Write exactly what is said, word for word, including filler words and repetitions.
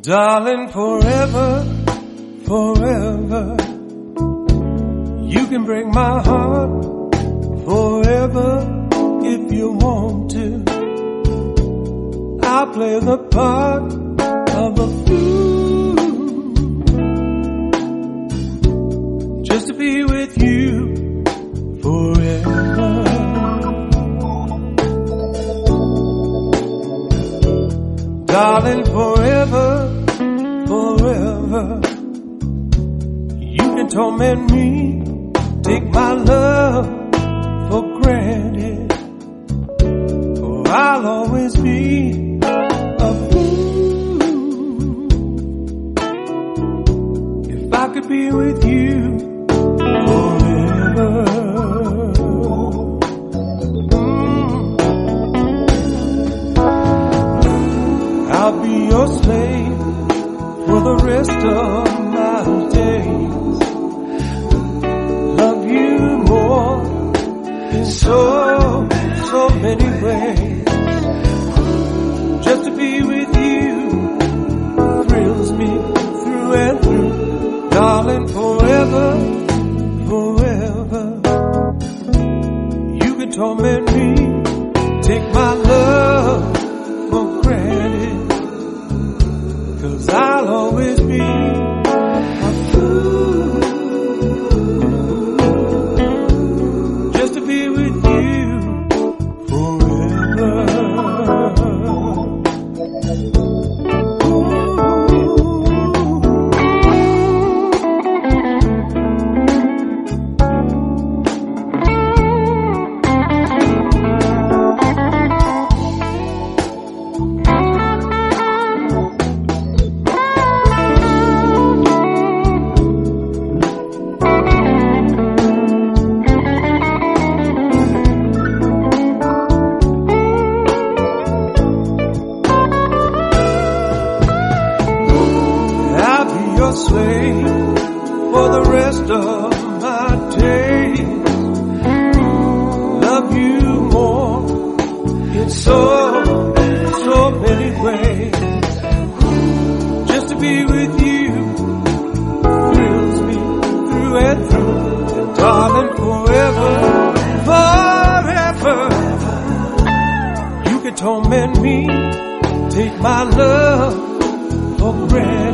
Darling, forever, forever, you can break my heart forever if you want to. I'll play the part of a fool just to be with you forever. Darling, forever, forever, you can torment me, take my love for granted, for I'll always be a fool if I could be with you forever. I'll be your slave for the rest of my days. Love you more in so, so many ways. Just to be with you thrills me through and through. Darling, forever, forever, you can torment me, take my love for granted, 'cause I'll always be a fool just to be with you forever. Slave for the rest of my days. Love you more in so, so many ways. Just to be with you thrills me through and through. Darling, forever, forever, you can torment me, take my love for granted,